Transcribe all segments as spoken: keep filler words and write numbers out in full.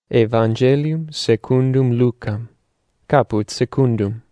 Evangelium secundum Lucam, caput secundum.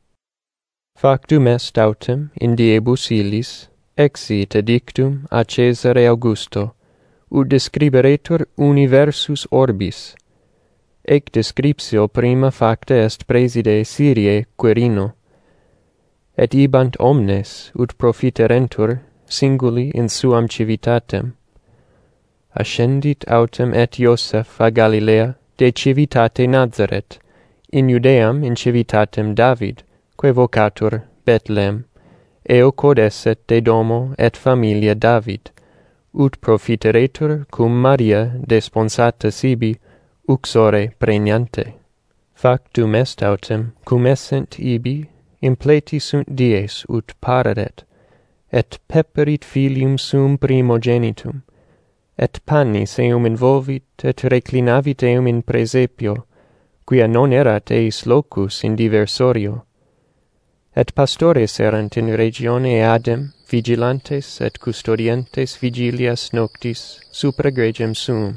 Factum est autem in diebus illis exit edictum a Caesare Augusto, ut describeretur universus orbis. Ec descriptio prima facta est praeside Syriae Quirino, et ibant omnes ut profiterentur singuli in suam civitatem. Ascendit autem et Ioseph a Galilea de civitate Nazaret, in Judeam in civitatem David, quae vocatur Bethlehem, eo quod esset de domo et familia David, ut profiteretur cum Maria desponsata sibi uxore pregnante. Factum est autem cum essent ibi impleti sunt dies ut pareret, et peperit filium sum primogenitum, et pannis eum involvit et reclinavit eum in praesepio, quia non erat eis locus in diversorio. Et pastores erant in regione eadem, vigilantes et custodientes vigilias noctis supra gregem suum.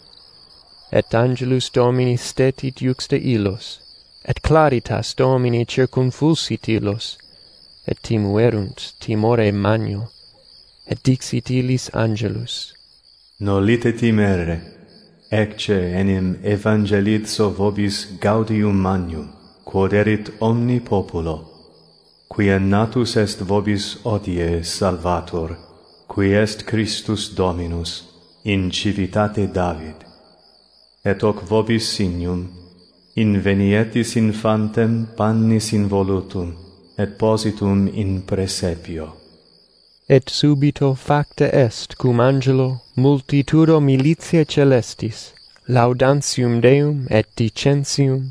Et angelus Domini stetit iuxta illos, et claritas Domini circumfulsit illos, et timuerunt timore magno, et dixit illis angelus: Nolite timere, ecce enim evangelizo vobis gaudium magnum, quod erit omni populo, quia natus est vobis hodie Salvator, qui est Christus Dominus, in civitate David. Et hoc vobis signum, invenietis infantem pannis involutum, et positum in praesepio. Et subito facta est cum angelo multitudo militiae celestis, laudantium Deum et dicentium: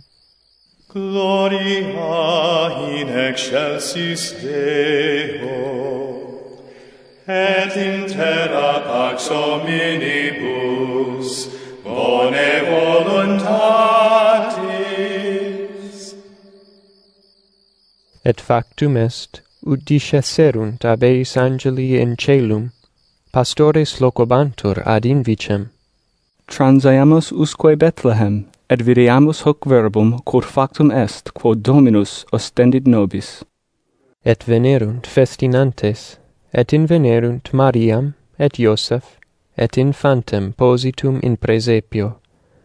Gloria in excelsis Deo, et in terra pax hominibus bone voluntatis. Et factum est, ut discesserunt ab eis angeli in caelum, pastores locobantur ad invicem. Transiamus usque Bethlehem, et videamus hoc verbum quod factum est, quod Dominus ostendit nobis. Et venerunt festinantes, et invenerunt Mariam, et Ioseph, et infantem positum in praesepio.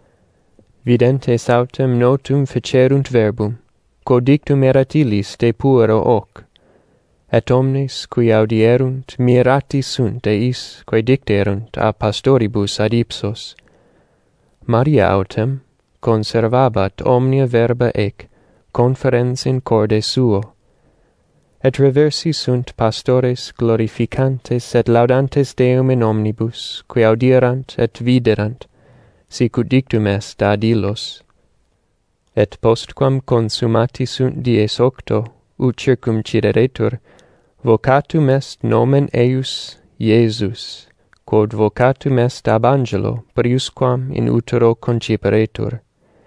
Videntes autem notum fecerunt verbum, quod dictum erat illis de puero hoc, et omnes qui audierunt mirati sunt eis quae dicterunt a pastoribus ad ipsos. Maria autem conservabat omnia verba ec conferens in corde suo, et reversi sunt pastores glorificantes et laudantes Deum in omnibus, qui audierant et viderant, sic ut dictum est ad illos. Et postquam consumati sunt dies octo, ut circumcideretur, vocatum est nomen eius Iesus, quod vocatum est ab angelo priusquam in utero conciperetur.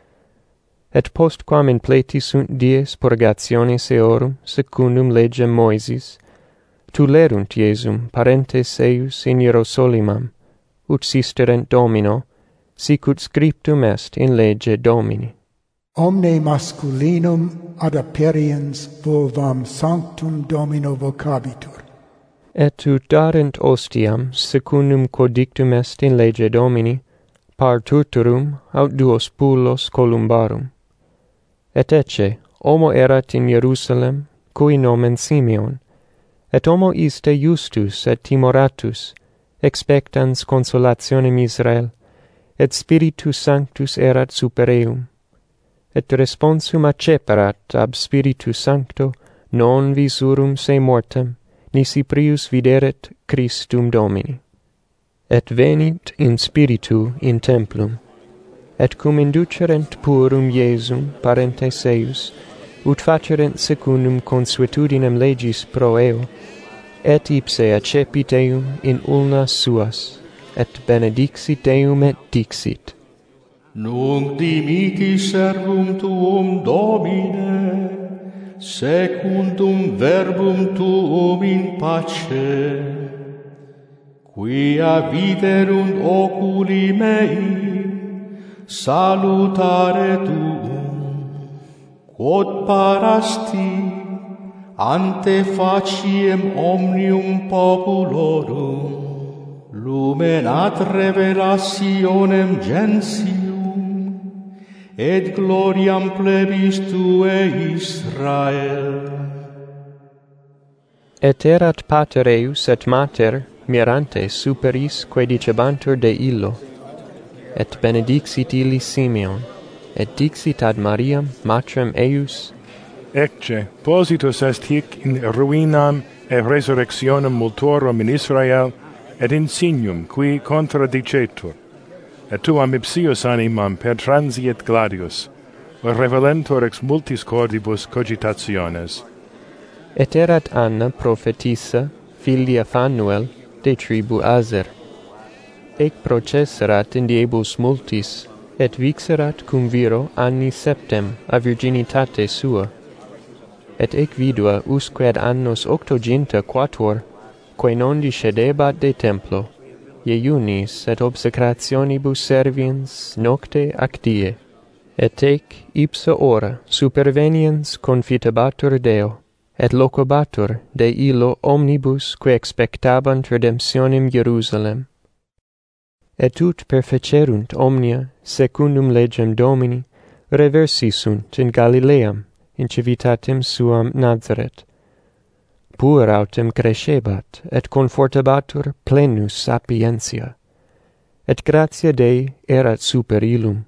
Et postquam impleti sunt dies purgationis eorum secundum legem Moisis, tulerunt Iesum parentes eius in Hierosolimam, ut sisterent Domino, sic ut scriptum est in lege Domini. Omne masculinum ad apperiens vulvam sanctum Domino vocabitur. Et ut darent ostiam secundum quod dictum est in lege Domini, partuturum aut duos pullos columbarum. Et ecce, homo erat in Hierusalem, cui nomen Simeon, et homo iste justus et timoratus, expectans consolationem Israel, et Spiritus Sanctus erat super eum. Et responsum acceperat ab Spiritu Sancto non visurum se mortem, nisi prius videret Christum Domini. Et venit in spiritu in templum, et cum inducerent purum Iesum parentes eius, ut facerent secundum consuetudinem legis pro eo, et ipse accepit eum in ulnas suas, et benedixit eum et dixit: Nunc dimitti servum tuum, Domine, secundum verbum tuum in pace, quia viderunt oculi mei, salutare tuum, quod parasti ante faciem omnium populorum, lumen ad revelationem gentium, et gloriam plebis tuae Israel. Et erat pater eius et mater mirante superis quae dicebantur de illo, et benedixit illis Simeon, et dixit ad Mariam matrem eius, Ecce, positus est hic in ruinam et resurrectionem multorum in Israel, et in signum qui contradicetur, et tuam ipsius animam per transiet gladius, revelentur ex multis cordibus cogitationes. et erat Anna prophetissa, filia Phanuel, de tribu Aser. Ec processerat in diebus multis, et vixerat cum viro anni septem a virginitate sua. Et ec vidua usque ad annos octoginta quatuor, quae non discedebat de templo, iunis et obsecrationibus serviens nocte ac die. Et ec ipsa ora superveniens confitebatur Deo, et locubatur de illo omnibus quae expectabant redemptionem Jerusalem. Et ut perfecerunt omnia, secundum legem Domini, reversi sunt in Galileam, in civitatem suam Nazaret. Puer autem crescebat, et confortabatur plenus sapientia, et gratia Dei erat super illum.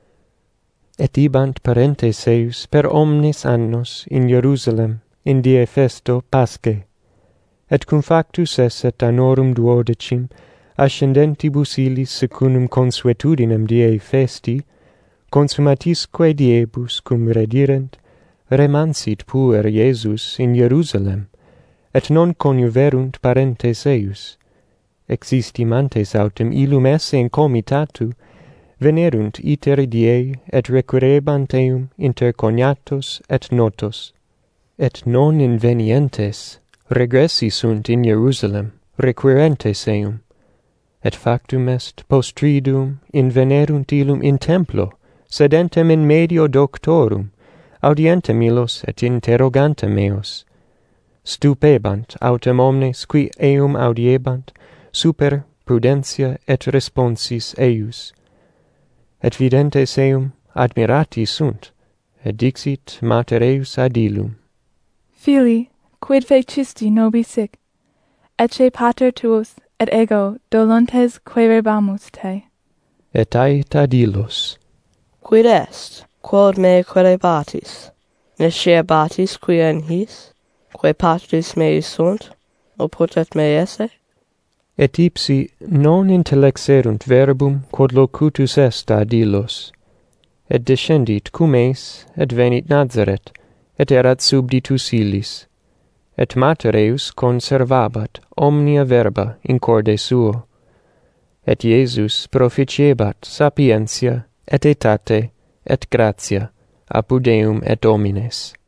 Et ibant parentes eius per omnes annos in Jerusalem, in die festo Paschae, et cum factus esset annorum duodecim, ascendentibus illis secundum consuetudinem diei festi, consumatisque diebus cum redirent, remansit puer Iesus in Jerusalem, et non coniuverunt parentes eius. Existimantes autem illum esse in comitatu, venerunt iter diei et requirebant eum inter cognatos et notos. Et non invenientes, regressi sunt in Jerusalem, requirentes eum. Et factum est, postridum, invenerunt illum in templo, sedentem in medio doctorum, audientem illos et interrogantem eos. Stupebant autem omnes qui eum audiebant, super prudentia et responsis eius. Et videntes eum admirati sunt, et dixit mater eius ad illum. Fili, quid fecisti nobis sic? Ecce pater tuus et ego dolentes quaerebamus te. Et ait ad illos. Quid est, quod me quaerebatis? Nescebatis quia in his, quae patris mei sunt, oputat me esse? Et ipsi non intellexerunt verbum quod locutus est ad illos. Et descendit cum eis, et venit Nazaret, et erat subditus illis. Et mater eius conservabat omnia verba in corde suo. Et Iesus proficiebat sapientia, et etate, et gratia, apud Deum et homines.